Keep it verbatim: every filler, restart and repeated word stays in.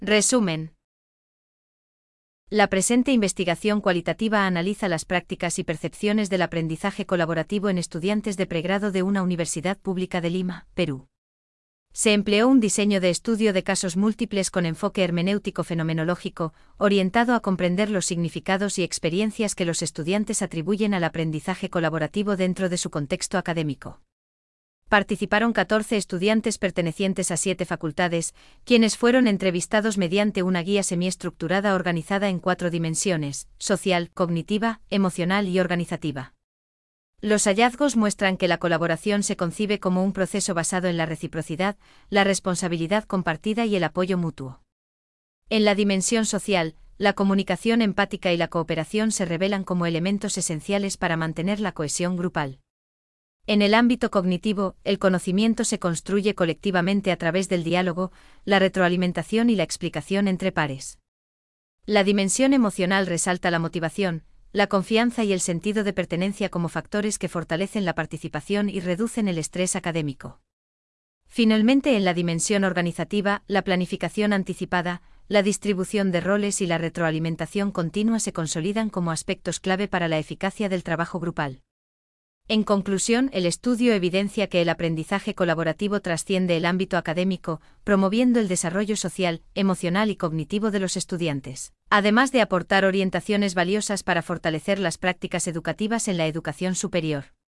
Resumen. La presente investigación cualitativa analiza las prácticas y percepciones del aprendizaje colaborativo en estudiantes de pregrado de una universidad pública de Lima, Perú. Se empleó un diseño de estudio de casos múltiples con enfoque hermenéutico-fenomenológico, orientado a comprender los significados y experiencias que los estudiantes atribuyen al aprendizaje colaborativo dentro de su contexto académico. Participaron catorce estudiantes pertenecientes a siete facultades, quienes fueron entrevistados mediante una guía semiestructurada organizada en cuatro dimensiones: social, cognitiva, emocional y organizativa. Los hallazgos muestran que la colaboración se concibe como un proceso basado en la reciprocidad, la responsabilidad compartida y el apoyo mutuo. En la dimensión social, la comunicación empática y la cooperación se revelan como elementos esenciales para mantener la cohesión grupal. En el ámbito cognitivo, el conocimiento se construye colectivamente a través del diálogo, la retroalimentación y la explicación entre pares. La dimensión emocional resalta la motivación, la confianza y el sentido de pertenencia como factores que fortalecen la participación y reducen el estrés académico. Finalmente, en la dimensión organizativa, la planificación anticipada, la distribución de roles y la retroalimentación continua se consolidan como aspectos clave para la eficacia del trabajo grupal. En conclusión, el estudio evidencia que el aprendizaje colaborativo trasciende el ámbito académico, promoviendo el desarrollo social, emocional y cognitivo de los estudiantes, además de aportar orientaciones valiosas para fortalecer las prácticas educativas en la educación superior.